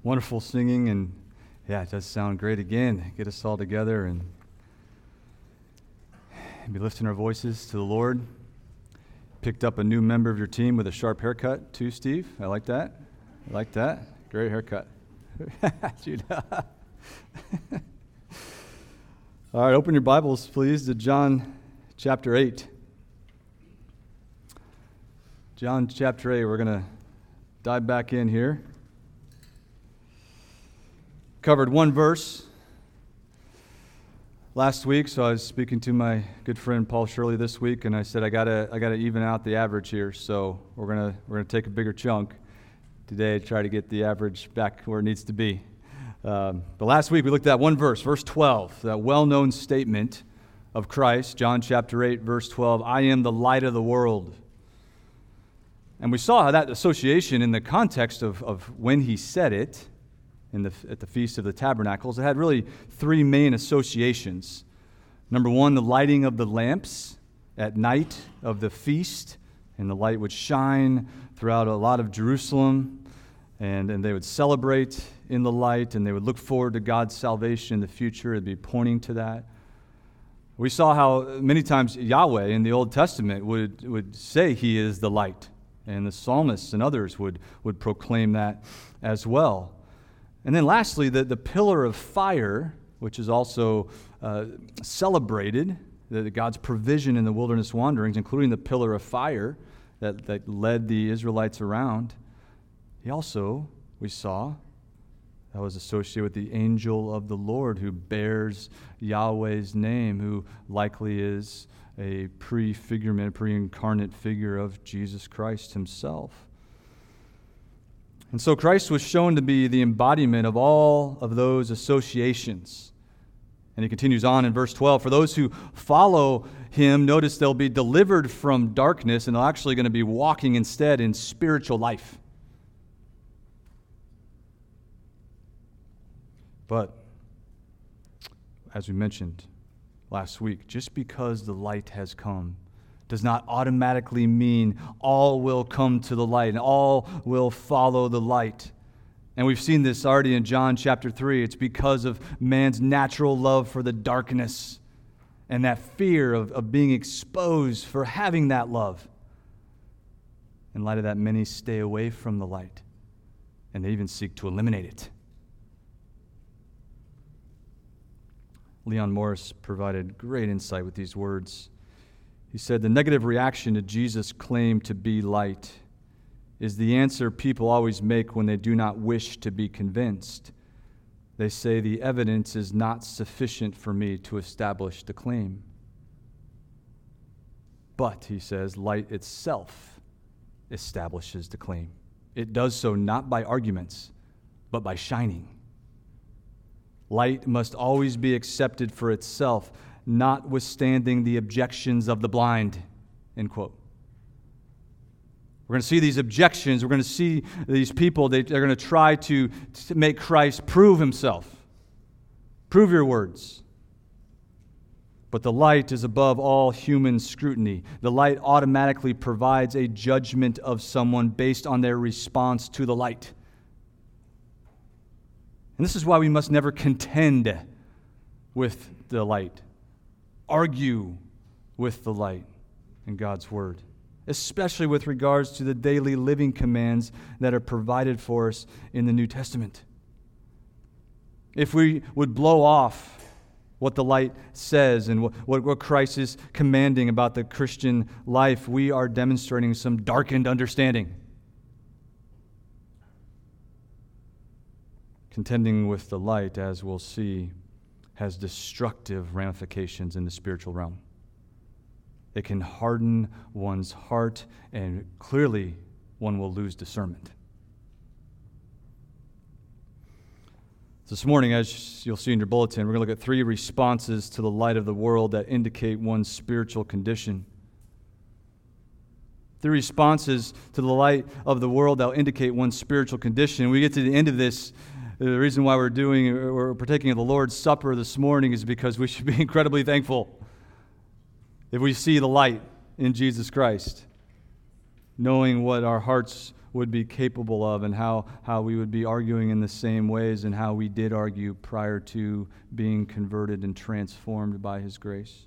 Wonderful singing, and yeah, it does sound great again. Get us all together and be lifting our voices to the Lord. Picked up a new member of your team with a sharp haircut too, Steve. I like that. I like that. Great haircut. All right, open your Bibles, please, to John chapter 8. John chapter 8, we're going to dive back in here. Covered one verse last week, so I was speaking to my good friend Paul Shirley this week, and I said I gotta even out the average here. So we're gonna take a bigger chunk today to try to get the average back where it needs to be. But last week we looked at one verse, verse 12, that well-known statement of Christ, John chapter 8, verse 12. I am the light of the world. And we saw how that association in the context of when he said it, at the Feast of the Tabernacles, it had really three main associations. Number one, the lighting of the lamps at night of the feast, and the light would shine throughout a lot of Jerusalem, and they would celebrate in the light, and they would look forward to God's salvation in the future. It would be pointing to that. We saw how many times Yahweh in the Old Testament would say he is the light, and the psalmists and others would proclaim that as well. And then lastly, the pillar of fire, which is also celebrated, God's provision in the wilderness wanderings, including the pillar of fire that led the Israelites around. He also, we saw, that was associated with the angel of the Lord who bears Yahweh's name, who likely is a prefigurement, pre-incarnate figure of Jesus Christ himself. And so Christ was shown to be the embodiment of all of those associations. And he continues on in verse 12. For those who follow him, notice they'll be delivered from darkness, and they're actually going to be walking instead in spiritual life. But, as we mentioned last week, just because the light has come does not automatically mean all will come to the light and all will follow the light. And we've seen this already in John chapter 3. It's because of man's natural love for the darkness and that fear of being exposed for having that love. In light of that, many stay away from the light, and they even seek to eliminate it. Leon Morris provided great insight with these words. He said, the negative reaction to Jesus' claim to be light is the answer people always make when they do not wish to be convinced. They say the evidence is not sufficient for me to establish the claim. But, he says, light itself establishes the claim. It does so not by arguments, but by shining. Light must always be accepted for itself, notwithstanding the objections of the blind, end quote. We're going to see these objections. We're going to see these people. They're going to try to make Christ prove himself. Prove your words. But the light is above all human scrutiny. The light automatically provides a judgment of someone based on their response to the light. And this is why we must never contend with the light. Argue with the light in God's Word, especially with regards to the daily living commands that are provided for us in the New Testament. If we would blow off what the light says and what Christ is commanding about the Christian life, we are demonstrating some darkened understanding. Contending with the light, as we'll see, has destructive ramifications in the spiritual realm. It can harden one's heart, and clearly one will lose discernment. This morning, as you'll see in your bulletin, we're going to look at three responses to the light of the world that indicate one's spiritual condition. Three responses to the light of the world that will indicate one's spiritual condition. When we get to the end of this, the reason why we're partaking of the Lord's Supper this morning is because we should be incredibly thankful if we see the light in Jesus Christ, knowing what our hearts would be capable of, and how we would be arguing in the same ways and how we did argue prior to being converted and transformed by His grace.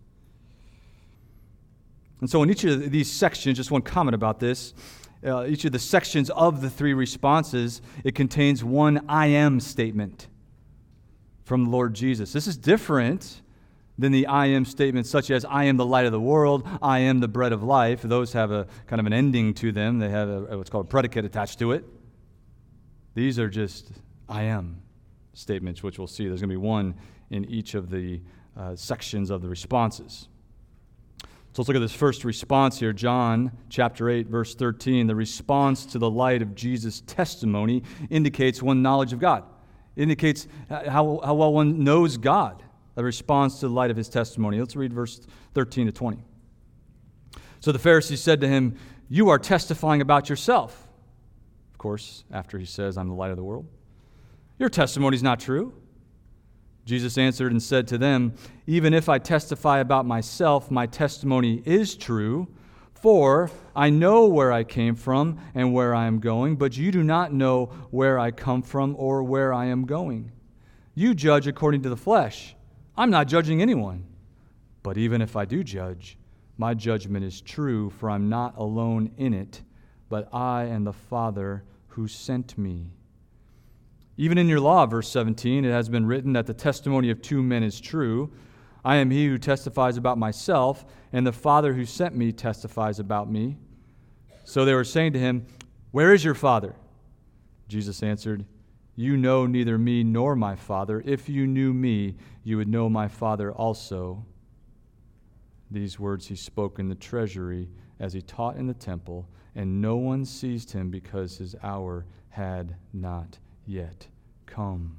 And so in each of these sections, just one comment about this, each of the sections of the three responses, it contains one I am statement from the Lord Jesus. This is different than the I am statements such as I am the light of the world, I am the bread of life. Those have a kind of an ending to them. They have what's called a predicate attached to it. These are just I am statements, which we'll see. There's going to be one in each of the sections of the responses. So let's look at this first response here. John chapter 8, verse 13. The response to the light of Jesus' testimony indicates one knowledge of God. Indicates how well one knows God. A response to the light of His testimony. Let's read verse 13 to 20. So the Pharisees said to Him, "You are testifying about yourself." Of course, after He says, "I'm the light of the world." "Your testimony is not true." Jesus answered and said to them, "Even if I testify about myself, my testimony is true, for I know where I came from and where I am going, but you do not know where I come from or where I am going. You judge according to the flesh. I'm not judging anyone. But even if I do judge, my judgment is true, for I'm not alone in it, but I and the Father who sent me. Even in your law," verse 17, "it has been written that the testimony of two men is true. I am he who testifies about myself, and the Father who sent me testifies about me." So they were saying to Him, "Where is your Father?" Jesus answered, "You know neither me nor my Father. If you knew me, you would know my Father also." These words He spoke in the treasury as He taught in the temple, and no one seized Him because His hour had not yet come.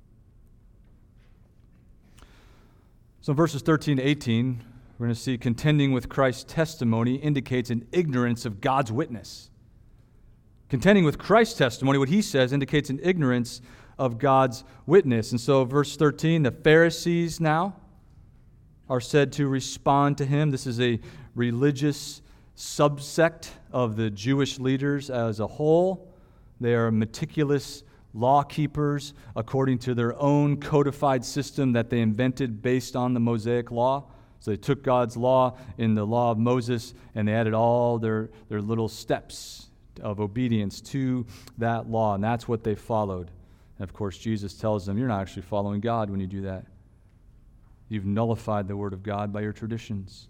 So in verses 13 to 18, we're going to see contending with Christ's testimony indicates an ignorance of God's witness. Contending with Christ's testimony, what He says, indicates an ignorance of God's witness. And so verse 13, the Pharisees now are said to respond to Him. This is a religious subsect of the Jewish leaders as a whole. They are meticulous law keepers according to their own codified system that they invented based on the Mosaic law. So they took God's law in the law of Moses and they added all their little steps of obedience to that law, and that's what they followed. And of course, Jesus tells them, you're not actually following God when you do that. You've nullified the Word of God by your traditions.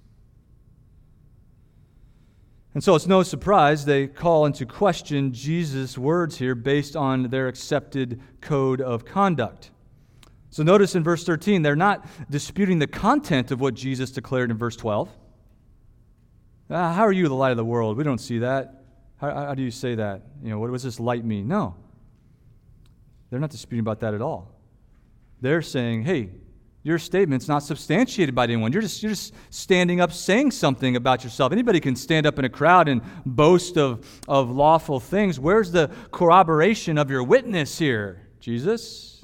And so it's no surprise they call into question Jesus' words here based on their accepted code of conduct. So notice in verse 13, they're not disputing the content of what Jesus declared in verse 12. How are you the light of the world? We don't see that. How do you say that? What does this light mean? No. They're not disputing about that at all. They're saying, hey, your statement's not substantiated by anyone. You're just standing up saying something about yourself. Anybody can stand up in a crowd and boast of lawful things. Where's the corroboration of your witness here, Jesus?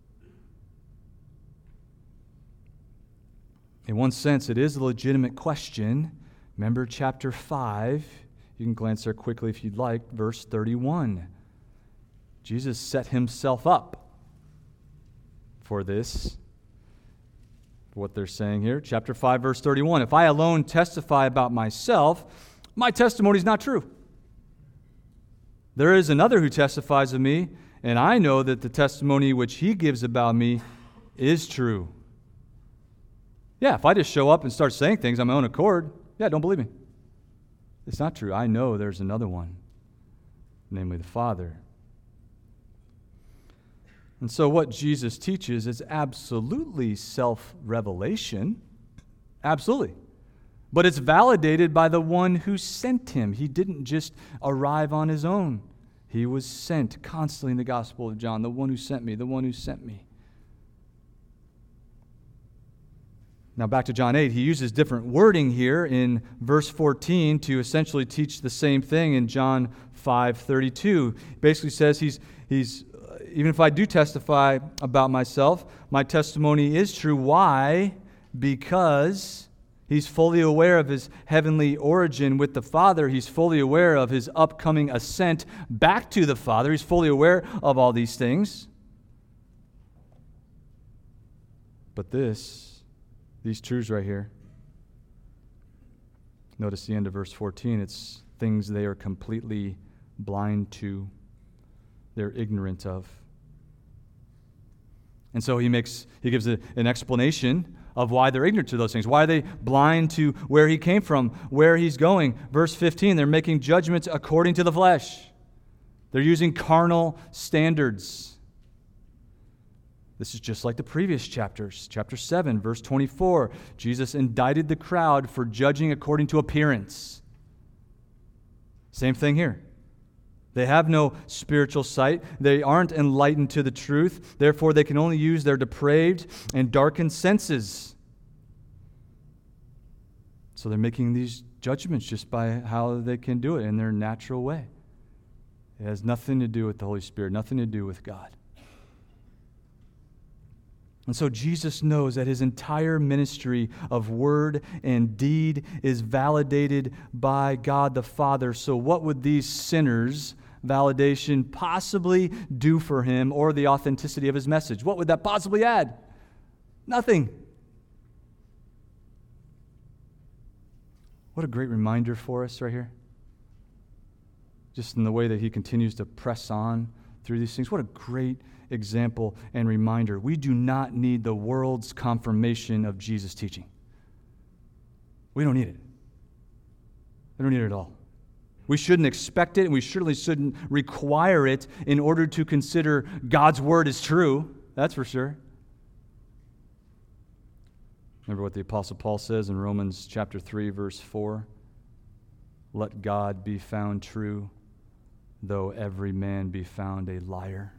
In one sense, it is a legitimate question. Remember chapter 5. You can glance there quickly if you'd like. Verse 31. Jesus set Himself up for this. What they're saying here. Chapter 5, verse 31. If I alone testify about myself, my testimony is not true. There is another who testifies of me, and I know that the testimony which he gives about me is true. Yeah, if I just show up and start saying things on my own accord, don't believe me. It's not true. I know there's another one, namely the Father. And so what Jesus teaches is absolutely self-revelation. Absolutely. But it's validated by the one who sent Him. He didn't just arrive on His own. He was sent constantly in the Gospel of John. The one who sent me, the one who sent me. Now back to John 8, he uses different wording here in verse 14 to essentially teach the same thing in John 5:32. Basically says he's even if I do testify about myself, my testimony is true. Why? Because He's fully aware of his heavenly origin with the Father. He's fully aware of his upcoming ascent back to the Father. He's fully aware of all these things. But these truths right here, notice the end of verse 14. It's things they are completely blind to. They're ignorant of. And so he gives an explanation of why they're ignorant to those things. Why are they blind to where he came from, where he's going? Verse 15, they're making judgments according to the flesh. They're using carnal standards. This is just like the previous chapters. Chapter 7, verse 24, Jesus indicted the crowd for judging according to appearance. Same thing here. They have no spiritual sight. They aren't enlightened to the truth. Therefore, they can only use their depraved and darkened senses. So they're making these judgments just by how they can do it in their natural way. It has nothing to do with the Holy Spirit, nothing to do with God. And so Jesus knows that his entire ministry of word and deed is validated by God the Father. So what would these sinners' validation possibly do for him or the authenticity of his message? What would that possibly add? Nothing. What a great reminder for us right here. Just in the way that he continues to press on through these things. What a great example and reminder. We do not need the world's confirmation of Jesus' teaching. We don't need it. We don't need it at all. We shouldn't expect it, and we surely shouldn't require it in order to consider God's word is true. That's for sure. Remember what the Apostle Paul says in Romans chapter 3, verse 4? Let God be found true, though every man be found a liar.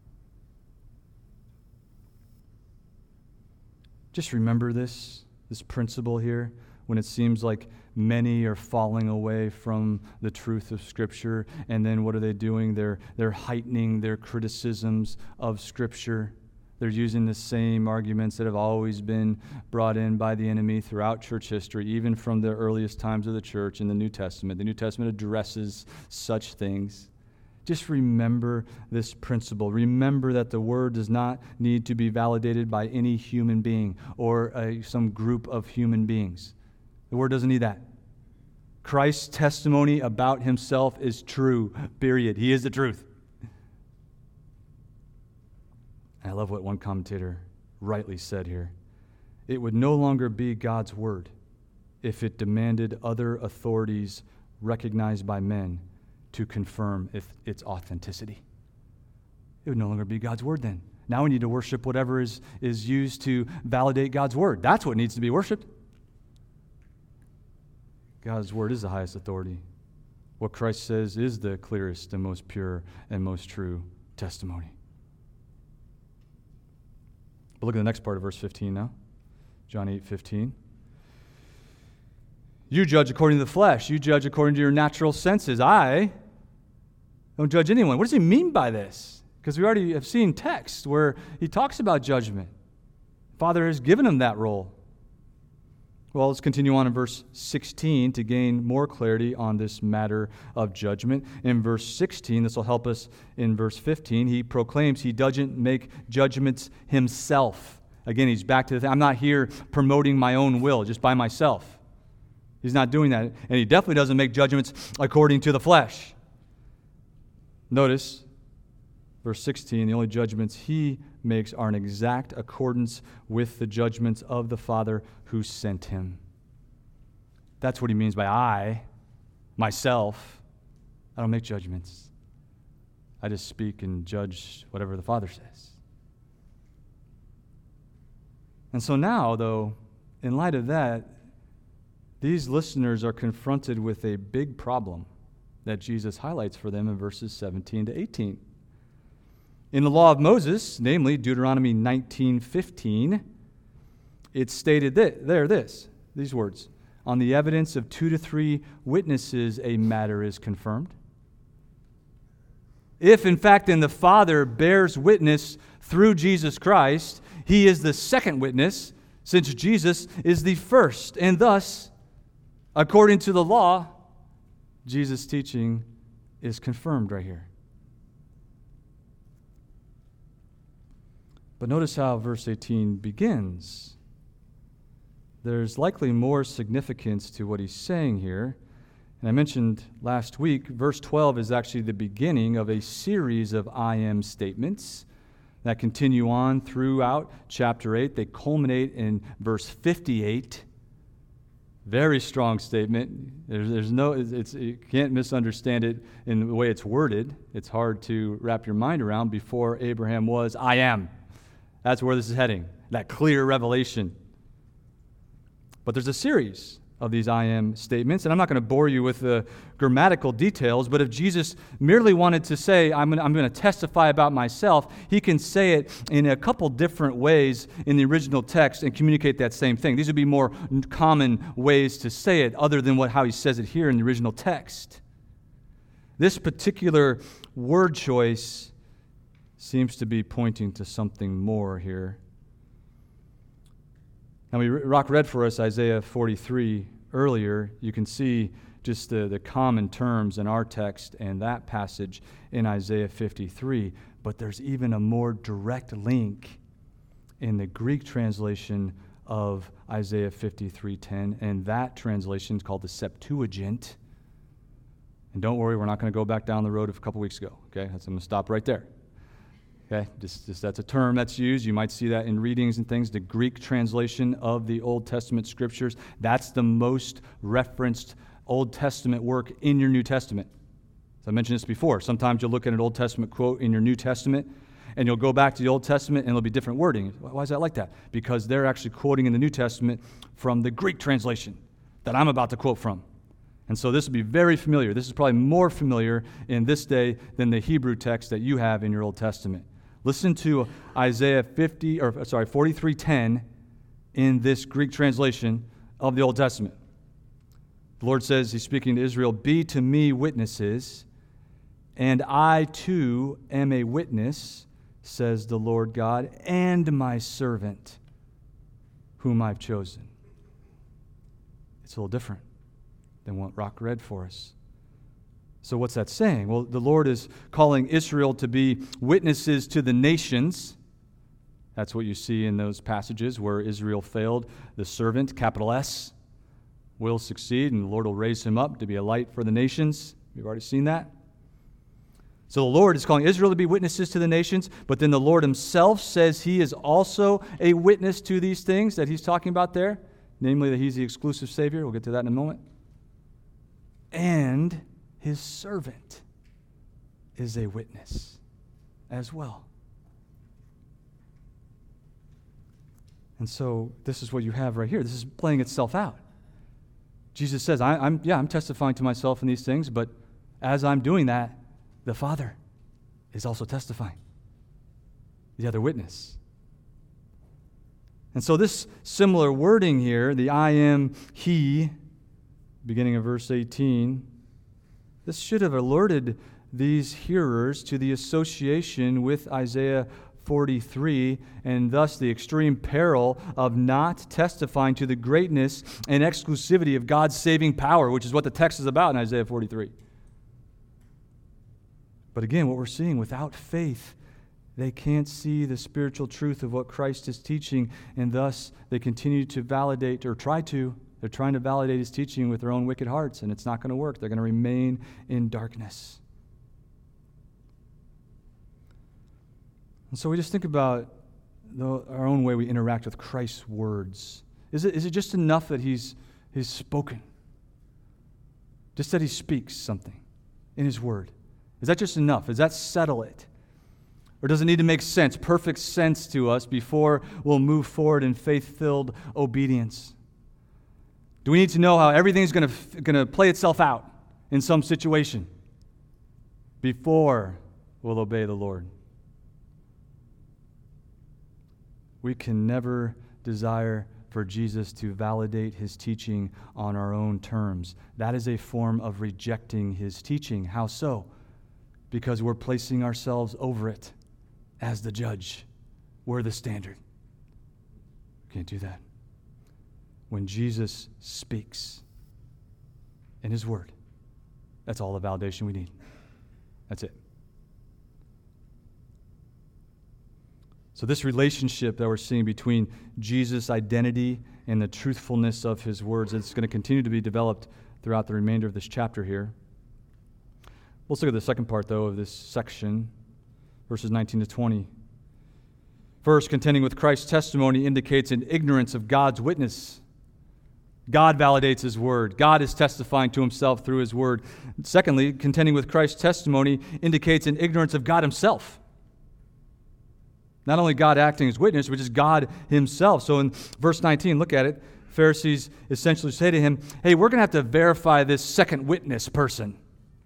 Just remember this principle here when it seems like many are falling away from the truth of Scripture. And then what are they doing? They're heightening their criticisms of Scripture. They're using the same arguments that have always been brought in by the enemy throughout church history, even from the earliest times of the church in the New Testament. The New Testament addresses such things. Just remember this principle. Remember that the word does not need to be validated by any human being or some group of human beings. The word doesn't need that. Christ's testimony about himself is true, period. He is the truth. I love what one commentator rightly said here. It would no longer be God's word if it demanded other authorities recognized by men to confirm its authenticity. It would no longer be God's word then. Now we need to worship whatever is used to validate God's word. That's what needs to be worshiped. God's word is the highest authority. What Christ says is the clearest and most pure and most true testimony. But look at the next part of verse 15 now. John 8:15. You judge according to the flesh. You judge according to your natural senses. I don't judge anyone. What does he mean by this? Because we already have seen texts where he talks about judgment. Father has given him that role. Well, let's continue on in verse 16 to gain more clarity on this matter of judgment. In verse 16, this will help us in verse 15. He proclaims he doesn't make judgments himself. Again, he's back to the thing. I'm not here promoting my own will just by myself. He's not doing that. And he definitely doesn't make judgments according to the flesh. Notice, verse 16, the only judgments he makes are in exact accordance with the judgments of the Father who sent him. That's what he means by I, myself. I don't make judgments. I just speak and judge whatever the Father says. And so now, though, in light of that, these listeners are confronted with a big problem that Jesus highlights for them in verses 17 to 18. In the law of Moses, namely Deuteronomy 19:15, it's stated these words, on the evidence of 2 to 3 witnesses a matter is confirmed. If, in fact, then the Father bears witness through Jesus Christ, he is the second witness, since Jesus is the first, and thus, according to the law, Jesus' teaching is confirmed right here. But notice how verse 18 begins. There's likely more significance to what he's saying here. And I mentioned last week, verse 12 is actually the beginning of a series of I am statements that continue on throughout chapter 8. They culminate in verse 58. Very strong statement. There's no, you can't misunderstand it in the way it's worded. It's hard to wrap your mind around. Before Abraham was, I am. That's where this is heading, that clear revelation. But there's a series of these I am statements, and I'm not going to bore you with the grammatical details, but if Jesus merely wanted to say, I'm going to testify about myself, he can say it in a couple different ways in the original text and communicate that same thing. These would be more common ways to say it other than how he says it here in the original text. This particular word choice seems to be pointing to something more here. Now, Rock read for us Isaiah 43 earlier. You can see just the common terms in our text and that passage in Isaiah 53. But there's even a more direct link in the Greek translation of Isaiah 53:10, and that translation is called the Septuagint. And don't worry, we're not going to go back down the road of a couple weeks ago. Okay, I'm going to stop right there. Okay, just that's a term that's used. You might see that in readings and things. The Greek translation of the Old Testament scriptures, that's the most referenced Old Testament work in your New Testament. So I mentioned this before. Sometimes you'll look at an Old Testament quote in your New Testament, and you'll go back to the Old Testament, and it'll be different wording. Why is that like that? Because they're actually quoting in the New Testament from the Greek translation that I'm about to quote from. And so this will be very familiar. This is probably more familiar in this day than the Hebrew text that you have in your Old Testament. Listen to Isaiah 43:10 in this Greek translation of the Old Testament. The Lord says, he's speaking to Israel, "Be to me witnesses, and I too am a witness, says the Lord God, and my servant, whom I've chosen." It's a little different than what Rock read for us. So what's that saying? Well, the Lord is calling Israel to be witnesses to the nations. That's what you see in those passages where Israel failed. The servant, capital S, will succeed, and the Lord will raise him up to be a light for the nations. We've already seen that. So the Lord is calling Israel to be witnesses to the nations, but then the Lord himself says he is also a witness to these things that he's talking about there, namely that he's the exclusive Savior. We'll get to that in a moment. And his servant is a witness as well. And so this is what you have right here. This is playing itself out. Jesus says, I'm testifying to myself in these things, but as I'm doing that, the Father is also testifying, the other witness. And so this similar wording here, the I am he, beginning of verse 18, this should have alerted these hearers to the association with Isaiah 43, and thus the extreme peril of not testifying to the greatness and exclusivity of God's saving power, which is what the text is about in Isaiah 43. But again, what we're seeing, without faith, they can't see the spiritual truth of what Christ is teaching, and thus they continue to validate, or they're trying to validate his teaching with their own wicked hearts, and it's not going to work. They're going to remain in darkness. And so we just think about our own way we interact with Christ's words. Is it just enough that he's spoken? Just that he speaks something in his word? Is that just enough? Does that settle it? Or does it need to make sense, perfect sense to us before we'll move forward in faith-filled obedience? Do we need to know how everything's going to play itself out in some situation before we'll obey the Lord? We can never desire for Jesus to validate his teaching on our own terms. That is a form of rejecting his teaching. How so? Because we're placing ourselves over it as the judge. We're the standard. Can't do that. when Jesus speaks in His Word. That's all the validation we need. That's it. So this relationship that we're seeing between Jesus' identity and the truthfulness of His words, it's going to continue to be developed throughout the remainder of this chapter here. Let's look at the second part, though, of this section, verses 19 to 20. First, contending with Christ's testimony indicates an ignorance of God's witness. God validates His word. God is testifying to Himself through His word. Secondly, contending with Christ's testimony indicates an ignorance of God Himself. Not only God acting as witness, but just God Himself. So in verse 19, look at it. Pharisees essentially say to Him, hey, we're going to have to verify this second witness person.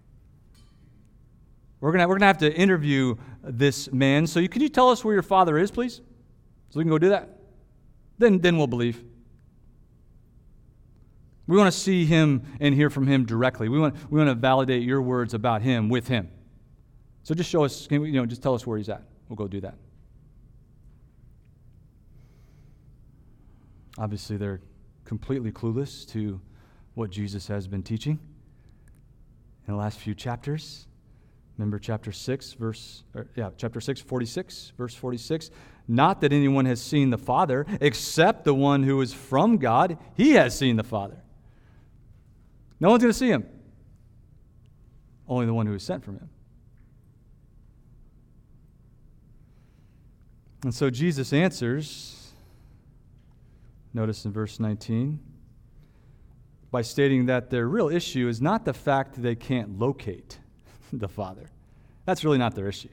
We're going to have to interview this man. So can you tell us where your father is, please? So we can go do that. Then we'll believe. We want to see him and hear from him directly. We want to validate your words about him with him. So just show us, just tell us where he's at. We'll go do that. Obviously, they're completely clueless to what Jesus has been teaching in the last few chapters. Remember chapter 6, 46, verse 46. Not that anyone has seen the Father, except the one who is from God. He has seen the Father. No one's going to see him. Only the one who is sent from him. And so Jesus answers, notice in verse 19, by stating that their real issue is not the fact that they can't locate the Father. That's really not their issue.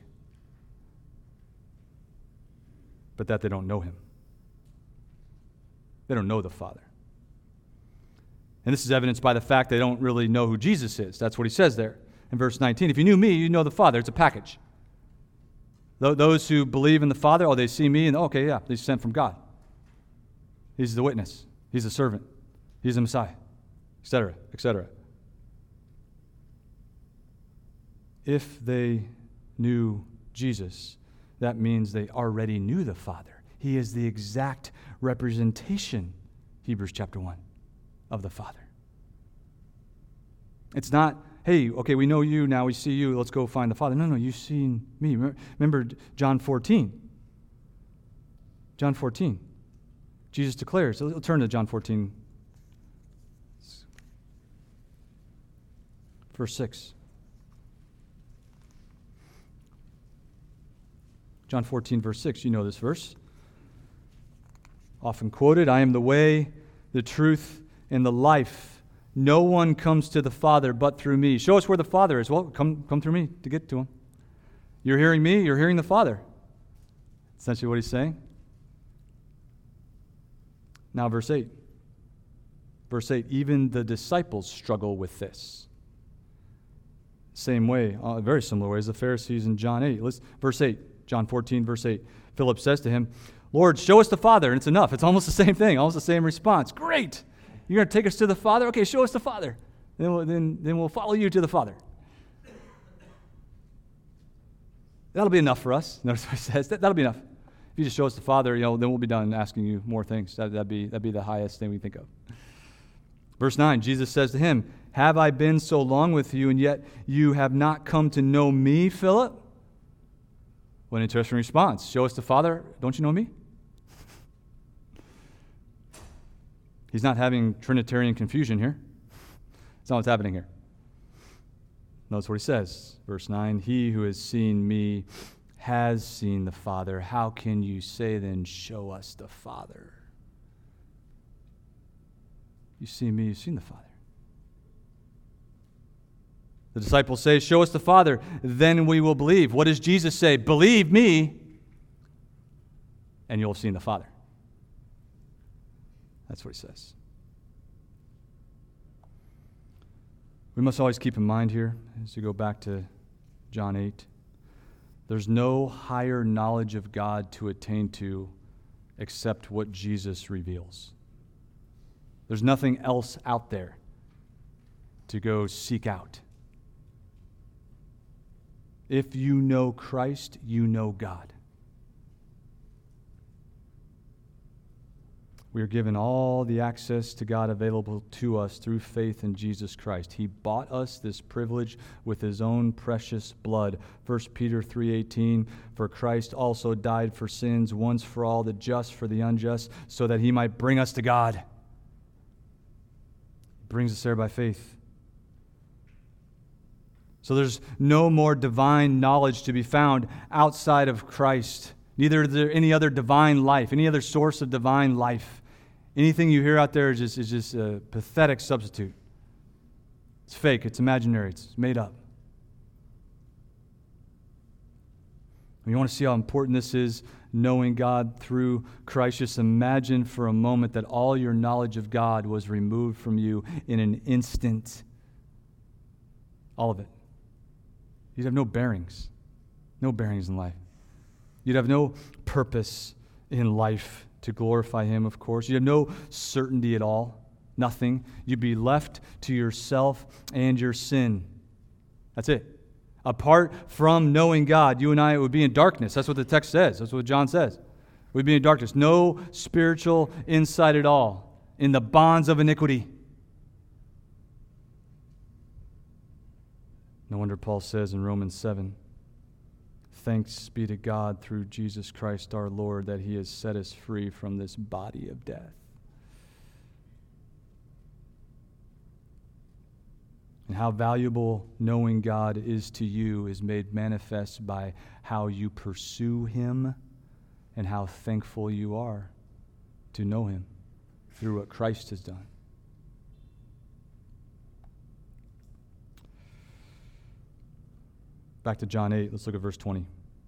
But that they don't know him. They don't know the Father. And this is evidenced by the fact they don't really know who Jesus is. That's what he says there in verse 19. If you knew me, you know the Father. It's a package. Those who believe in the Father, they see me, and okay, yeah, he's sent from God. He's the witness. He's the servant. He's the Messiah, etc., etc. If they knew Jesus, that means they already knew the Father. He is the exact representation, Hebrews chapter 1, of the Father. It's not, hey, okay, we know you, now we see you, let's go find the Father. No, you've seen me. Remember John 14. John 14. Jesus declares, we'll turn to John 14, verse 6. John 14, verse 6, you know this verse. Often quoted, I am the way, the truth, and the life. No one comes to the Father but through me. Show us where the Father is. Well, come through me to get to him. You're hearing me, you're hearing the Father. Essentially what he's saying. Now verse 8. Verse 8, even the disciples struggle with this. Same way, very similar way as the Pharisees in John 8. Verse 8. John 14, verse 8. Philip says to him, Lord, show us the Father. And it's enough. It's almost the same thing, almost the same response. Great. You're going to take us to the Father? Okay, show us the Father. Then we'll follow you to the Father. That'll be enough for us. Notice what he says. That'll be enough. If you just show us the Father, then we'll be done asking you more things. That'd be the highest thing we think of. Verse 9, Jesus says to him, have I been so long with you, and yet you have not come to know me, Philip? What an interesting response. Show us the Father. Don't you know me? He's not having Trinitarian confusion here. That's not what's happening here. Notice what he says. Verse 9, he who has seen me has seen the Father. How can you say then, show us the Father? You see me, you've seen the Father. The disciples say, show us the Father, then we will believe. What does Jesus say? Believe me, and you'll have seen the Father. That's what he says. We must always keep in mind here, as we go back to John 8, there's no higher knowledge of God to attain to except what Jesus reveals. There's nothing else out there to go seek out. If you know Christ, you know God. We are given all the access to God available to us through faith in Jesus Christ. He bought us this privilege with his own precious blood. 1 Peter 3:18, for Christ also died for sins once for all, the just for the unjust, so that he might bring us to God. He brings us there by faith. So there's no more divine knowledge to be found outside of Christ. Neither is there any other divine life, any other source of divine life. Anything you hear out there is just a pathetic substitute. It's fake, it's imaginary, it's made up. You want to see how important this is, knowing God through Christ? Just imagine for a moment that all your knowledge of God was removed from you in an instant. All of it. You'd have no bearings in life. You'd have no purpose in life to glorify him, of course. You'd have no certainty at all. Nothing. You'd be left to yourself and your sin. That's it. Apart from knowing God, you and I would be in darkness. That's what the text says. That's what John says. We'd be in darkness. No spiritual insight at all. In the bonds of iniquity. No wonder Paul says in Romans 7, thanks be to God through Jesus Christ our Lord that he has set us free from this body of death. And how valuable knowing God is to you is made manifest by how you pursue him and how thankful you are to know him through what Christ has done. Back to John 8, let's look at verse 20.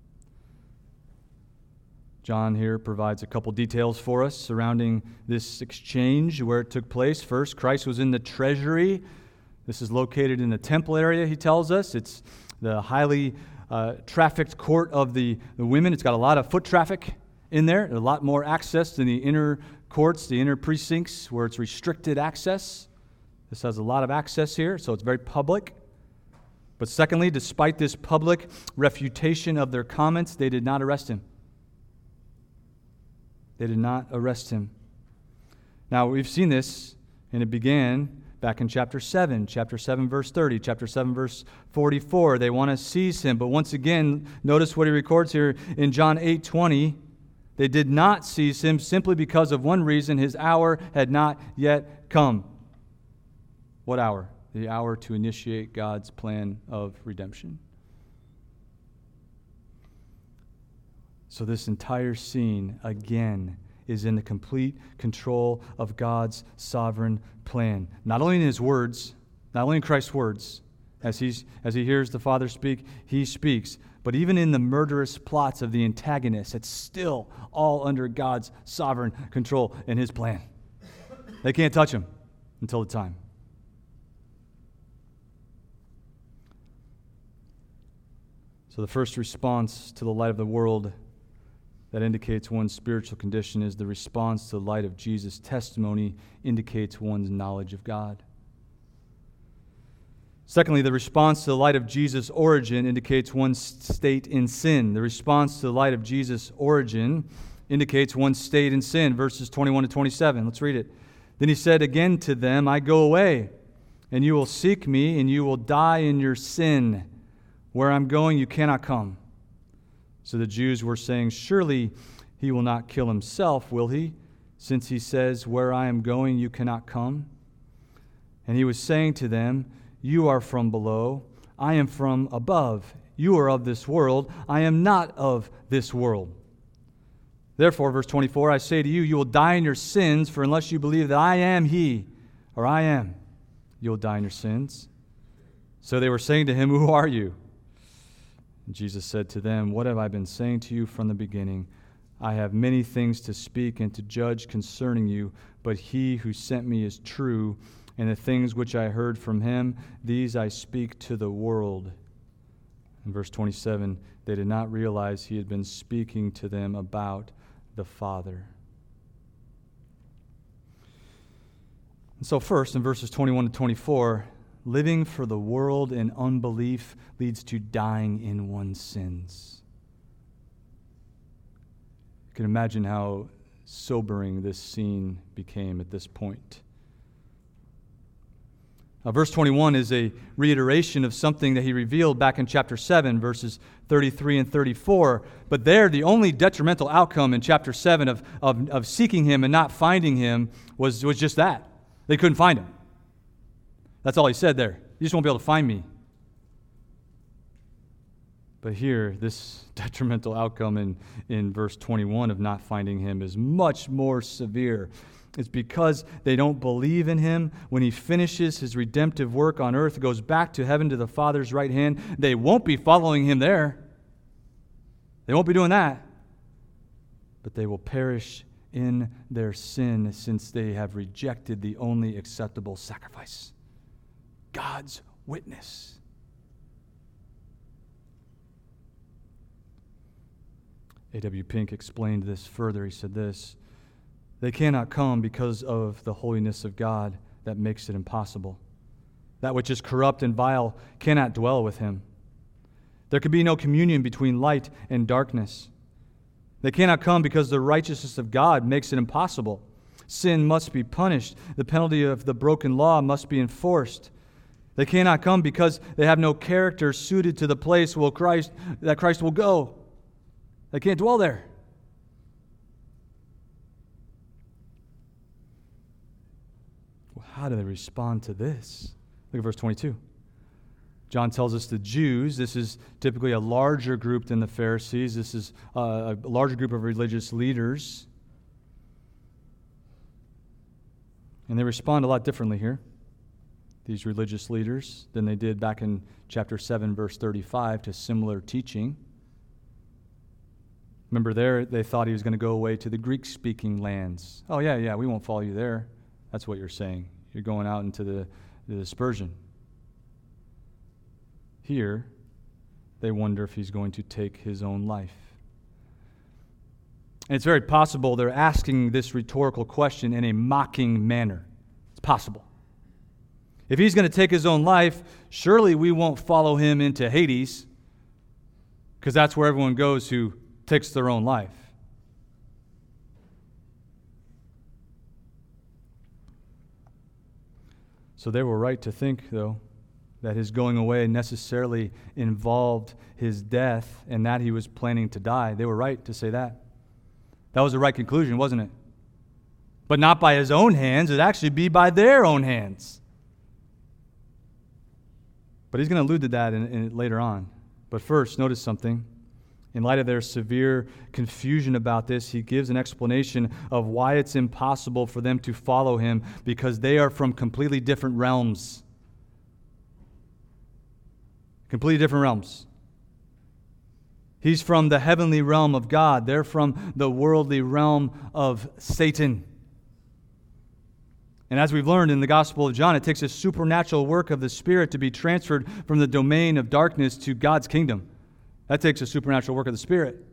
John here provides a couple details for us surrounding this exchange, where it took place. First, Christ was in the treasury. This is located in the temple area, he tells us. It's the highly trafficked court of the women. It's got a lot of foot traffic in there. A lot more access than the inner courts, the inner precincts, where it's restricted access. This has a lot of access here, so it's very public. But secondly, despite this public refutation of their comments, they did not arrest him. They did not arrest him. Now, we've seen this, and it began back in chapter 7 verse 30, chapter 7 verse 44. They want to seize him, but once again, notice what he records here in John 8:20. They did not seize him simply because of one reason: his hour had not yet come. What hour? The hour to initiate God's plan of redemption. So this entire scene, again, is in the complete control of God's sovereign plan. Not only in his words, not only in Christ's words, as he hears the Father speak, he speaks, but even in the murderous plots of the antagonists, it's still all under God's sovereign control and his plan. They can't touch him until the time. So the first response to the light of the world that indicates one's spiritual condition is the response to the light of Jesus' testimony indicates one's knowledge of God. Secondly, the response to the light of Jesus' origin indicates one's state in sin. The response to the light of Jesus' origin indicates one's state in sin. Verses 21 to 27. Let's read it. Then he said again to them, I go away, and you will seek me, and you will die in your sin. Where I'm going, you cannot come. So the Jews were saying, surely he will not kill himself, will he? Since he says, where I am going, you cannot come. And he was saying to them, you are from below, I am from above. You are of this world, I am not of this world. Therefore, verse 24, I say to you, you will die in your sins, for unless you believe that I am he, or I am, you will die in your sins. So they were saying to him, who are you? And Jesus said to them, what have I been saying to you from the beginning? I have many things to speak and to judge concerning you, but he who sent me is true, and the things which I heard from him, these I speak to the world. In verse 27, they did not realize he had been speaking to them about the Father. And so first, in verses 21 to 24, living for the world in unbelief leads to dying in one's sins. You can imagine how sobering this scene became at this point. Verse 21 is a reiteration of something that he revealed back in chapter 7, verses 33 and 34. But there, the only detrimental outcome in chapter 7 of seeking him and not finding him was just that. They couldn't find him. That's all he said there. You just won't be able to find me. But here, this detrimental outcome in verse 21 of not finding him is much more severe. It's because they don't believe in him. When he finishes his redemptive work on earth, goes back to heaven to the Father's right hand, they won't be following him there. They won't be doing that. But they will perish in their sin since they have rejected the only acceptable sacrifice, God's witness. A.W. Pink explained this further. He said this: they cannot come because of the holiness of God that makes it impossible. That which is corrupt and vile cannot dwell with him. There can be no communion between light and darkness. They cannot come because the righteousness of God makes it impossible. Sin must be punished. The penalty of the broken law must be enforced. They cannot come because they have no character suited to the place that Christ will go. They can't dwell there. Well, how do they respond to this? Look at verse 22. John tells us the Jews, this is typically a larger group than the Pharisees. This is a larger group of religious leaders. And they respond a lot differently here, these religious leaders, than they did back in chapter 7, verse 35, to similar teaching. Remember there, they thought he was going to go away to the Greek-speaking lands. Oh, yeah, we won't follow you there. That's what you're saying. You're going out into the dispersion. Here, they wonder if he's going to take his own life. And it's very possible they're asking this rhetorical question in a mocking manner. It's possible. If he's going to take his own life, surely we won't follow him into Hades, because that's where everyone goes who takes their own life. So they were right to think, though, that his going away necessarily involved his death and that he was planning to die. They were right to say that. That was the right conclusion, wasn't it? But not by his own hands. It'd actually be by their own hands. But he's going to allude to that later on. But first, notice something. In light of their severe confusion about this, he gives an explanation of why it's impossible for them to follow him, because they are from completely different realms. Completely different realms. He's from the heavenly realm of God. They're from the worldly realm of Satan. And as we've learned in the Gospel of John, it takes a supernatural work of the Spirit to be transferred from the domain of darkness to God's kingdom. That takes a supernatural work of the Spirit.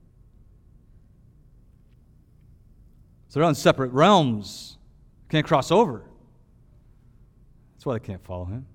So they're on separate realms. Can't cross over. That's why they can't follow him.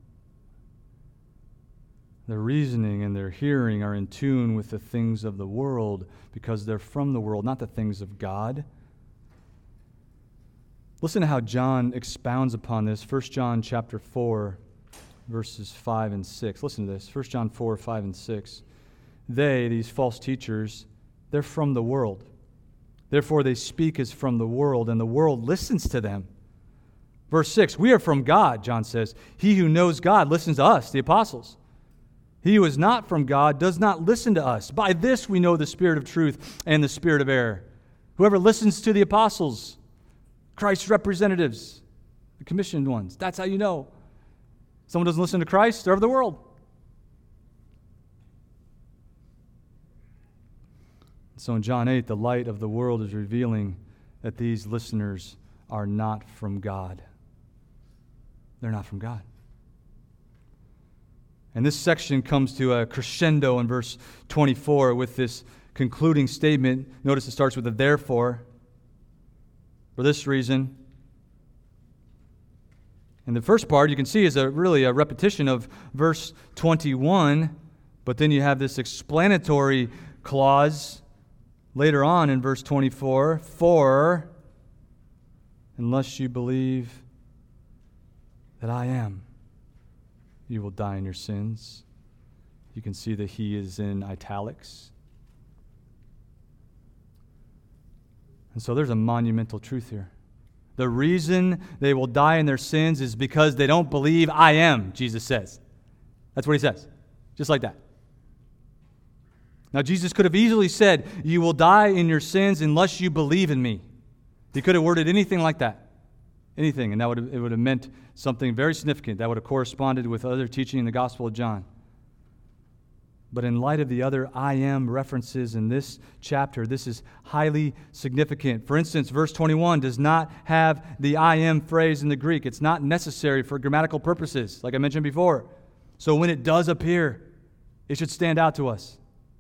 Their reasoning and their hearing are in tune with the things of the world because they're from the world, not the things of God. Listen to how John expounds upon this. 1 John chapter 4, verses 5 and 6. Listen to this. 1 John 4, 5 and 6. They, these false teachers, they're from the world. Therefore they speak as from the world, and the world listens to them. Verse 6, we are from God, John says. He who knows God listens to us, the apostles. He who is not from God does not listen to us. By this we know the spirit of truth and the spirit of error. Whoever listens to the apostles, Christ's representatives, the commissioned ones, that's how you know. Someone doesn't listen to Christ, they're of the world. So in John 8, the light of the world is revealing that these listeners are not from God. They're not from God. And this section comes to a crescendo in verse 24 with this concluding statement. Notice it starts with a therefore. For this reason. And the first part you can see is really a repetition of verse 21, but then you have this explanatory clause Later on in verse 24, for unless you believe that I am, you will die in your sins. You can see that he is in italics. And so there's a monumental truth here. The reason they will die in their sins is because they don't believe I am, Jesus says. That's what he says. Just like that. Now, Jesus could have easily said, you will die in your sins unless you believe in me. He could have worded anything like that. Anything. And it would have meant something very significant. That would have corresponded with other teaching in the Gospel of John. But in light of the other I am references in this chapter, this is highly significant. For instance, verse 21 does not have the I am phrase in the Greek. It's not necessary for grammatical purposes, like I mentioned before. So when it does appear, it should stand out to us.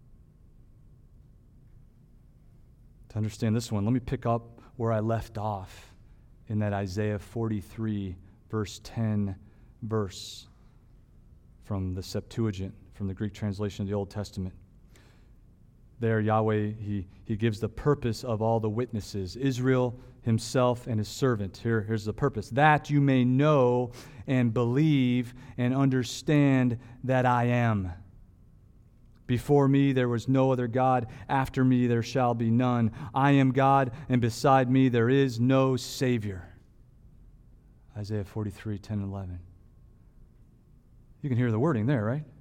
To understand this one, let me pick up where I left off in that Isaiah 43, verse 10 verse from the Septuagint, from the Greek translation of the Old Testament. There, Yahweh, he gives the purpose of all the witnesses, Israel himself and his servant. Here's the purpose. That you may know and believe and understand that I am. Before me there was no other God. After me there shall be none. I am God, and beside me there is no Savior. Isaiah 43, 10 and 11. You can hear the wording there, right?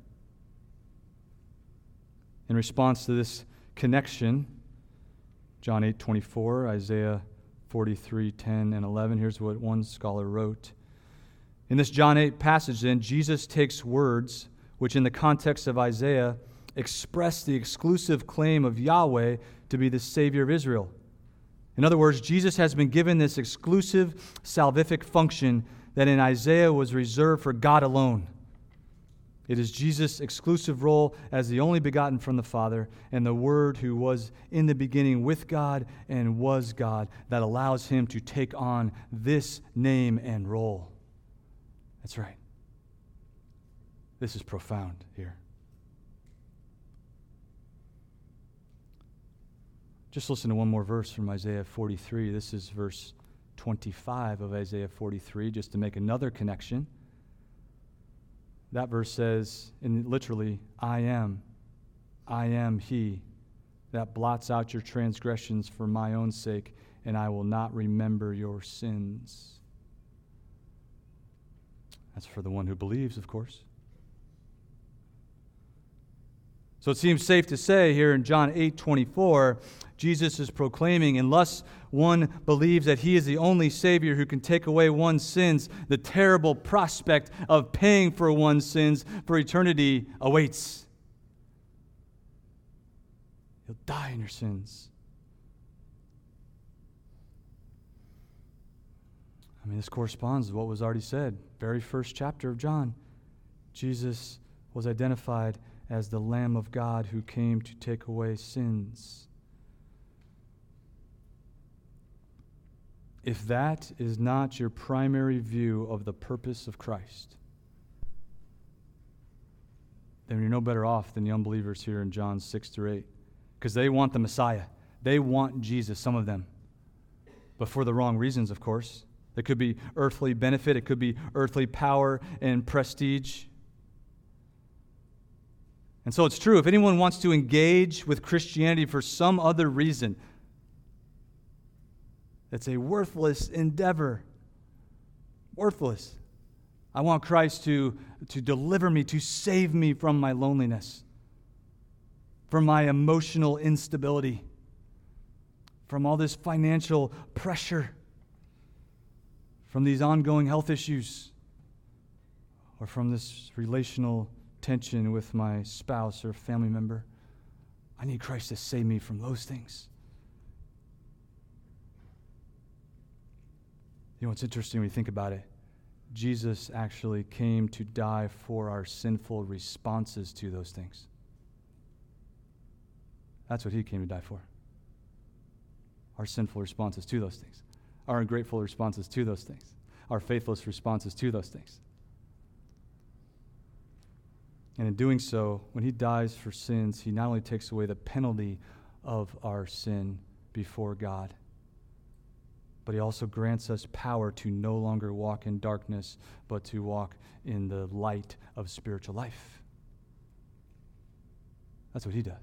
In response to this connection, John 8:24, Isaiah 43, 10 and 11, here's what one scholar wrote. In this John 8 passage, then, Jesus takes words which in the context of Isaiah express the exclusive claim of Yahweh to be the Savior of Israel. In other words, Jesus has been given this exclusive salvific function that in Isaiah was reserved for God alone. It is Jesus' exclusive role as the only begotten from the Father and the Word who was in the beginning with God and was God that allows him to take on this name and role. That's right. This is profound here. Just listen to one more verse from Isaiah 43. This is verse 25 of Isaiah 43, just to make another connection. That verse says, and literally, I am he that blots out your transgressions for my own sake, and I will not remember your sins. That's for the one who believes, of course. So it seems safe to say here in John 8:24, Jesus is proclaiming, unless one believes that he is the only Savior who can take away one's sins, the terrible prospect of paying for one's sins for eternity awaits. You'll die in your sins. I mean, this corresponds to what was already said. Very first chapter of John. Jesus was identified as the Lamb of God who came to take away sins. If that is not your primary view of the purpose of Christ, then you're no better off than the unbelievers here in John 6-8. Because they want the Messiah. They want Jesus, some of them. But for the wrong reasons, of course. It could be earthly benefit. It could be earthly power and prestige. And so it's true, if anyone wants to engage with Christianity for some other reason, it's a worthless endeavor. Worthless. I want Christ to deliver me, to save me from my loneliness, from my emotional instability, from all this financial pressure, from these ongoing health issues, or from this relational tension with my spouse or family member. I need Christ to save me from those things. You know what's interesting when you think about it? Jesus actually came to die for our sinful responses to those things. That's what he came to die for. Our sinful responses to those things. Our ungrateful responses to those things. Our faithless responses to those things. And in doing so, when he dies for sins, he not only takes away the penalty of our sin before God. But he also grants us power to no longer walk in darkness, but to walk in the light of spiritual life. That's what he does.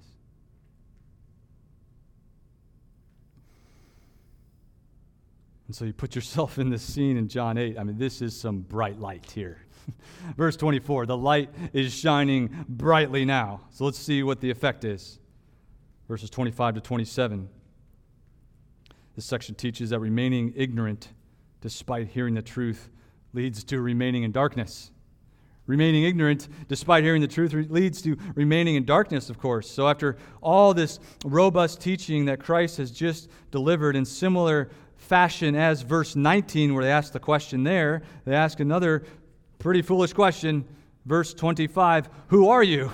And so you put yourself in this scene in John 8. I mean, this is some bright light here. Verse 24, the light is shining brightly now. So let's see what the effect is. Verses 25 to 27. This section teaches that remaining ignorant, despite hearing the truth, leads to remaining in darkness. Remaining ignorant, despite hearing the truth, leads to remaining in darkness, of course. So after all this robust teaching that Christ has just delivered in similar fashion as verse 19, where they ask the question there, they ask another pretty foolish question. Verse 25, who are you?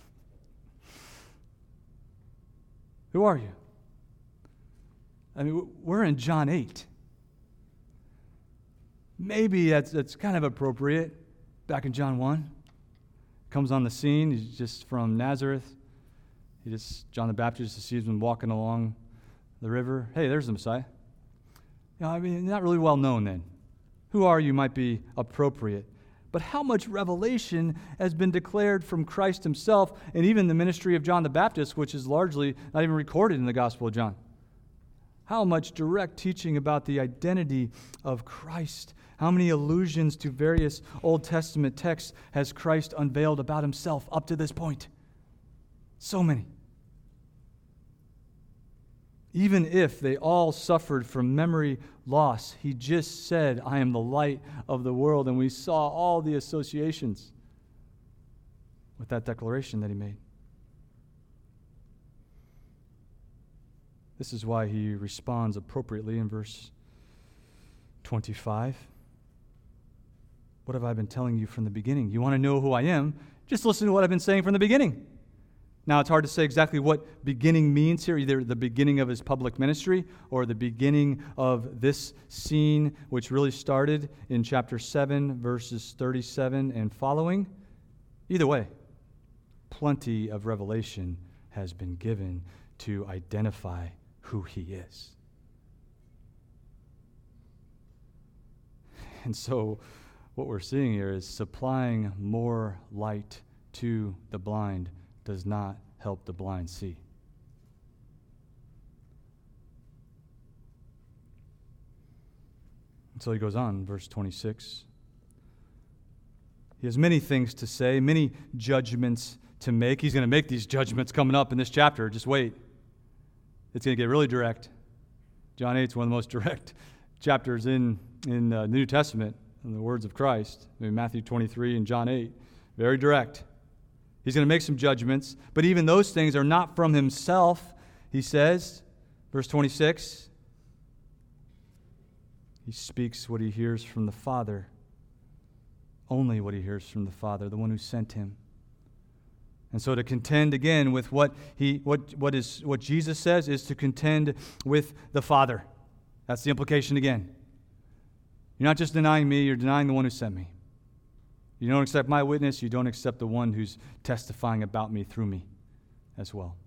Who are you? I mean, we're in John 8. Maybe that's kind of appropriate. Back in John 1, comes on the scene. He's just from Nazareth. John the Baptist sees him walking along the river. Hey, there's the Messiah. I mean, not really well known then. Who are you might be appropriate. But how much revelation has been declared from Christ himself and even the ministry of John the Baptist, which is largely not even recorded in the Gospel of John? How much direct teaching about the identity of Christ? How many allusions to various Old Testament texts has Christ unveiled about himself up to this point? So many. Even if they all suffered from memory loss, he just said, I am the light of the world, and we saw all the associations with that declaration that he made. This is why he responds appropriately in verse 25. What have I been telling you from the beginning? You want to know who I am? Just listen to what I've been saying from the beginning. Now, it's hard to say exactly what beginning means here, either the beginning of his public ministry or the beginning of this scene, which really started in chapter 7, verses 37 and following. Either way, plenty of revelation has been given to identify who he is. And so what we're seeing here is supplying more light to the blind does not help the blind see. And so he goes on, verse 26. He has many things to say, many judgments to make. He's going to make these judgments coming up in this chapter. Just wait. It's going to get really direct. John 8 is one of the most direct chapters in the New Testament, in the words of Christ. I mean, Matthew 23 and John 8. Very direct. He's going to make some judgments, but even those things are not from himself, he says. Verse 26, he speaks what he hears from the Father, only what he hears from the Father, the one who sent him. And so to contend again with what Jesus says is to contend with the Father. That's the implication again. You're not just denying me, you're denying the one who sent me. You don't accept my witness, you don't accept the one who's testifying about me through me as well.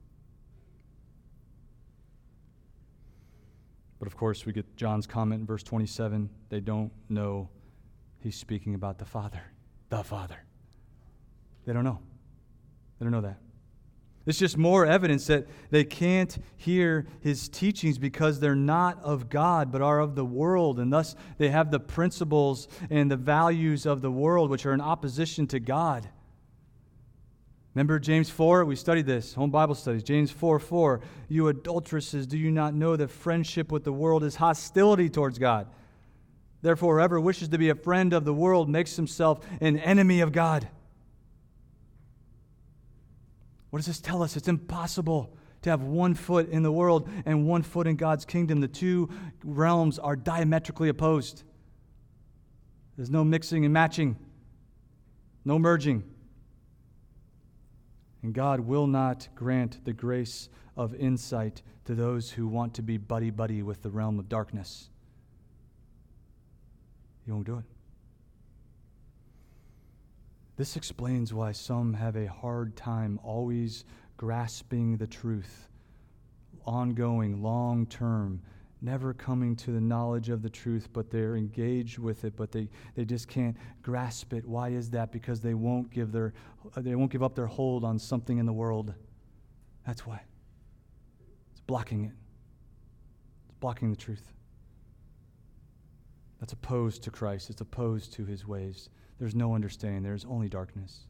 But of course, we get John's comment in verse 27. They don't know he's speaking about the Father. The Father. They don't know. They don't know that. It's just more evidence that they can't hear his teachings because they're not of God, but are of the world, and thus they have the principles and the values of the world, which are in opposition to God. Remember James 4? We studied this, home Bible studies. James 4:4. You adulteresses, do you not know that friendship with the world is hostility towards God? Therefore, whoever wishes to be a friend of the world makes himself an enemy of God. What does this tell us? It's impossible to have one foot in the world and one foot in God's kingdom. The two realms are diametrically opposed. There's no mixing and matching, no merging. And God will not grant the grace of insight to those who want to be buddy-buddy with the realm of darkness. He won't do it. This explains why some have a hard time always grasping the truth ongoing, long-term, never coming to the knowledge of the truth, but they're engaged with it, but they just can't grasp it. Why is that? Because they won't give up their hold on something in the world. That's why. It's blocking it. It's blocking the truth. That's opposed to Christ. It's opposed to his ways. There's no understanding. There's only darkness.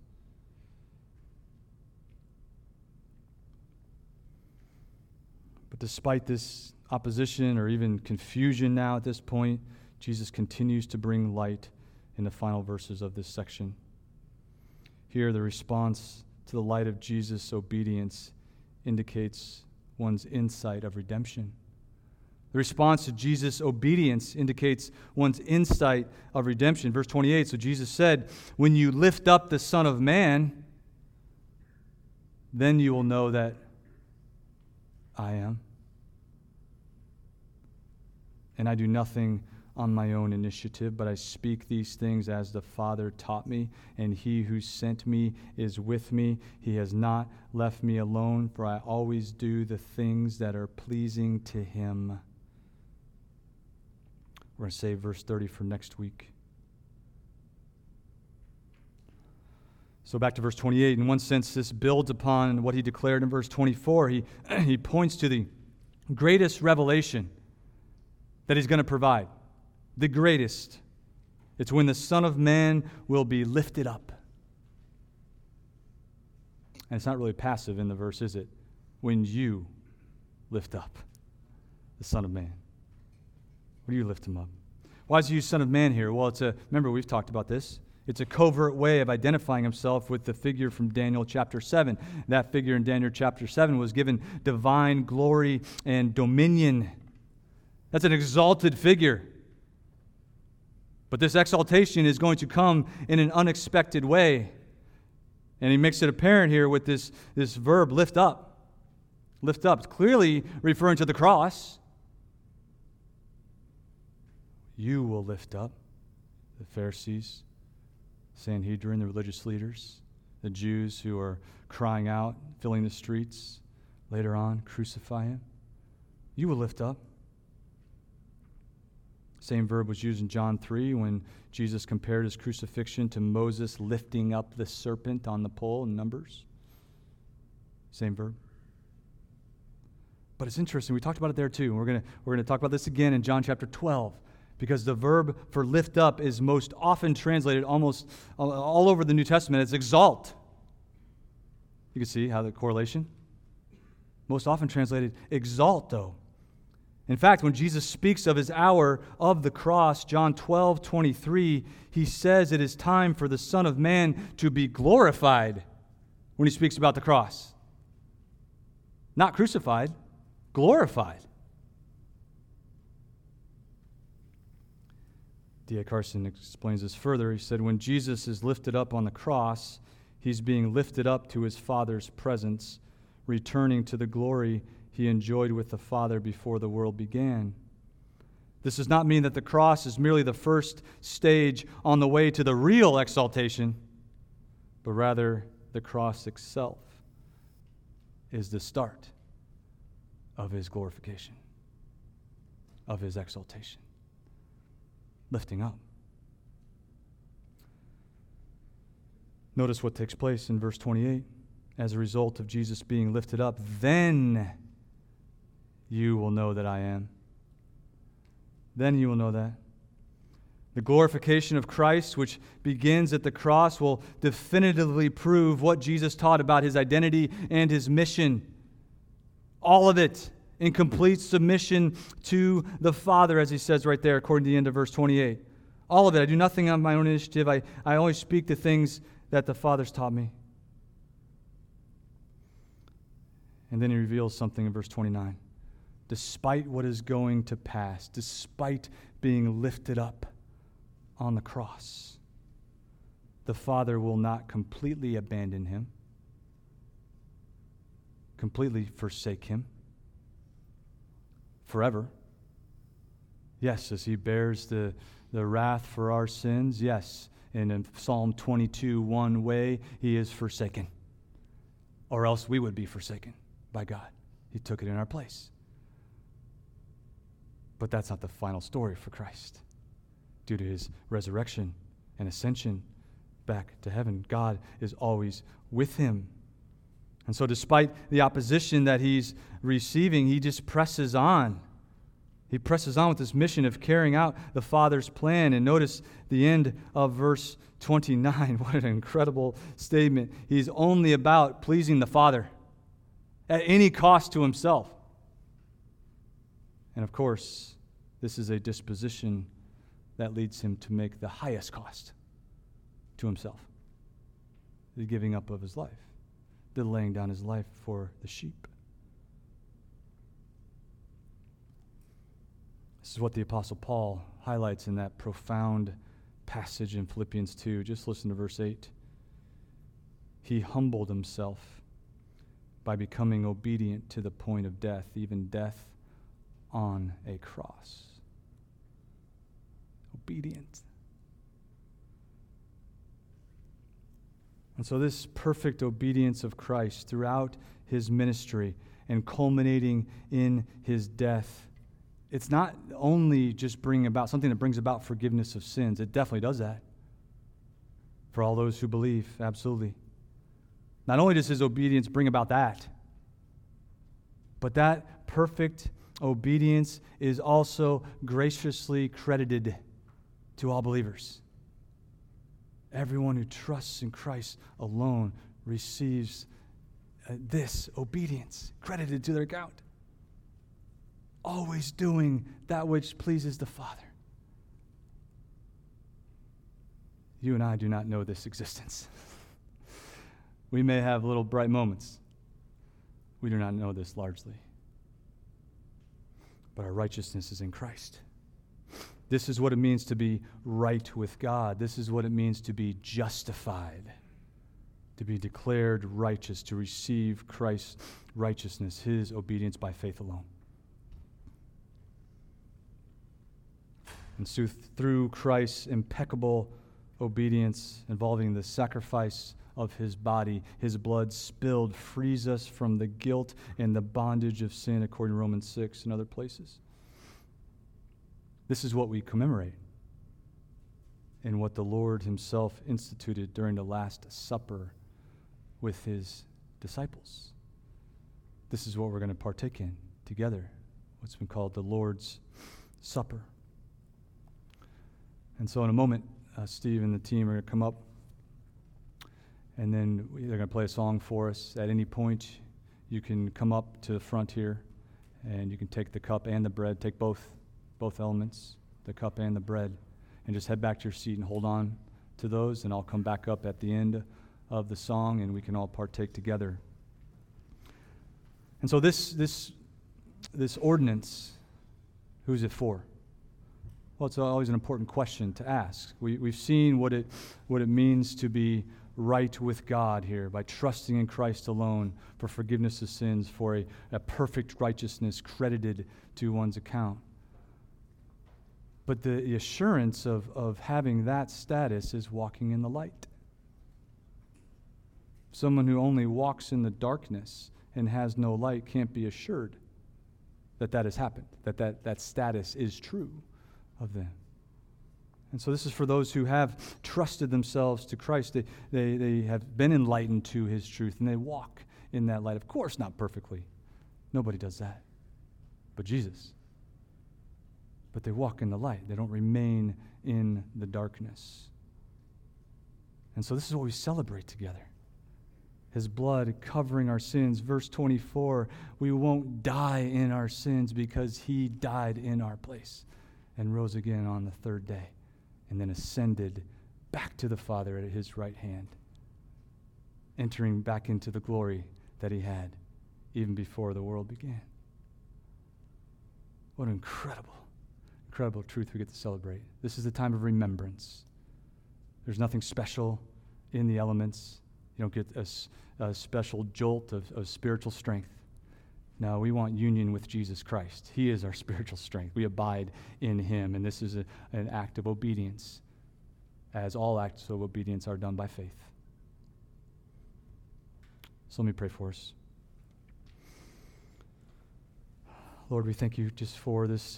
But despite this opposition or even confusion now at this point, Jesus continues to bring light in the final verses of this section. Here, the response to the light of Jesus' obedience indicates one's insight of redemption. The response to Jesus' obedience indicates one's insight of redemption. Verse 28, so Jesus said, "When you lift up the Son of Man, then you will know that I am. And I do nothing on my own initiative, but I speak these things as the Father taught me, and he who sent me is with me. He has not left me alone, for I always do the things that are pleasing to him." We're going to save verse 30 for next week. So back to verse 28. In one sense, this builds upon what he declared in verse 24. He points to the greatest revelation that he's going to provide. The greatest. It's when the Son of Man will be lifted up. And it's not really passive in the verse, is it? When you lift up the Son of Man. When you lift him up. Why does he use Son of Man here? Well, remember we've talked about this. It's a covert way of identifying himself with the figure from Daniel chapter 7. That figure in Daniel chapter 7 was given divine glory and dominion. That's an exalted figure. But this exaltation is going to come in an unexpected way. And he makes it apparent here with this verb, lift up. Lift up. It's clearly referring to the cross. You will lift up the Pharisees, Sanhedrin, the religious leaders, the Jews who are crying out, filling the streets. Later on, crucify him. You will lift up. Same verb was used in John 3 when Jesus compared his crucifixion to Moses lifting up the serpent on the pole in Numbers. Same verb. But it's interesting. We talked about it there too. We're going to talk about this again in John chapter 12 because the verb for lift up is most often translated almost all over the New Testament as exalt. You can see how the correlation. Most often translated exalt, though. In fact, when Jesus speaks of his hour of the cross, John 12:23, he says it is time for the Son of Man to be glorified when he speaks about the cross. Not crucified, glorified. D.A. Carson explains this further. He said, when Jesus is lifted up on the cross, he's being lifted up to his Father's presence, returning to the glory he enjoyed with the Father before the world began. This does not mean that the cross is merely the first stage on the way to the real exaltation, but rather the cross itself is the start of his glorification, of his exaltation, lifting up. Notice what takes place in verse 28. As a result of Jesus being lifted up, then you will know that I am. Then you will know that. The glorification of Christ, which begins at the cross, will definitively prove what Jesus taught about his identity and his mission. All of it in complete submission to the Father, as he says right there, according to the end of verse 28. All of it. I do nothing on my own initiative. I only speak the things that the Father's taught me. And then he reveals something in verse 29. Despite what is going to pass, despite being lifted up on the cross, the Father will not completely abandon him, completely forsake him forever. Yes, as he bears the wrath for our sins, yes, in Psalm 22, one way, he is forsaken, or else we would be forsaken by God. He took it in our place. But that's not the final story for Christ. Due to his resurrection and ascension back to heaven, God is always with him. And so despite the opposition that he's receiving, he just presses on. He presses on with this mission of carrying out the Father's plan. And notice the end of verse 29. What an incredible statement. He's only about pleasing the Father at any cost to himself. And of course, this is a disposition that leads him to make the highest cost to himself. The giving up of his life, the laying down his life for the sheep. This is what the Apostle Paul highlights in that profound passage in Philippians 2. Just listen to verse 8. He humbled himself by becoming obedient to the point of death, even death on a cross. Obedient. And so this perfect obedience of Christ throughout his ministry and culminating in his death, it's not only just bringing about something that brings about forgiveness of sins. It definitely does that for all those who believe, absolutely. Not only does his obedience bring about that, but that perfect obedience is also graciously credited to all believers. Everyone who trusts in Christ alone receives this obedience credited to their account. Always doing that which pleases the Father. You and I do not know this existence. We may have little bright moments. We do not know this largely. But our righteousness is in Christ. This is what it means to be right with God. This is what it means to be justified, to be declared righteous, to receive Christ's righteousness, his obedience by faith alone. And so through Christ's impeccable obedience involving the sacrifice of his body, his blood spilled frees us from the guilt and the bondage of sin, according to Romans 6 and other places. This is what we commemorate and what the Lord himself instituted during the Last Supper with his disciples. This is what we're going to partake in together, what's been called the Lord's Supper. And so in a moment, Steve and the team are going to come up, and then they're going to play a song for us. At any point, you can come up to the front here, and you can take the cup and the bread, take both elements, the cup and the bread, and just head back to your seat and hold on to those, and I'll come back up at the end of the song, and we can all partake together. And so this ordinance, who's it for? Well, it's always an important question to ask. We've seen what it means to be right with God here by trusting in Christ alone for forgiveness of sins, for a perfect righteousness credited to one's account. But the assurance of having that status is walking in the light. Someone who only walks in the darkness and has no light can't be assured that has happened, that status is true of them. And so this is for those who have trusted themselves to Christ. They have been enlightened to his truth, and they walk in that light. Of course, not perfectly. Nobody does that. But Jesus. But they walk in the light. They don't remain in the darkness. And so this is what we celebrate together. His blood covering our sins. Verse 24, we won't die in our sins because he died in our place and rose again on the third day and then ascended back to the Father at his right hand, entering back into the glory that he had even before the world began. What an incredible truth we get to celebrate. This is the time of remembrance. There's nothing special in the elements. You don't get a special jolt of spiritual strength. No, we want union with Jesus Christ. He is our spiritual strength. We abide in him, and this is an act of obedience, as all acts of obedience are done by faith. So let me pray for us. Lord, we thank you just for this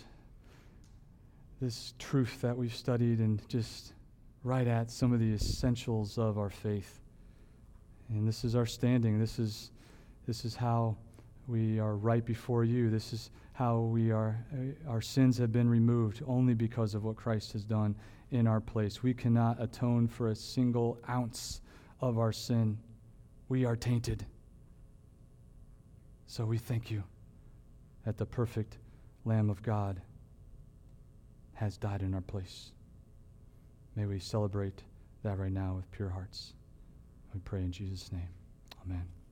truth that we've studied and just right at some of the essentials of our faith. And this is our standing. This is how we are right before you. This is how our sins have been removed only because of what Christ has done in our place. We cannot atone for a single ounce of our sin. We are tainted. So we thank you that the perfect Lamb of God has died in our place. May we celebrate that right now with pure hearts. We pray in Jesus' name. Amen.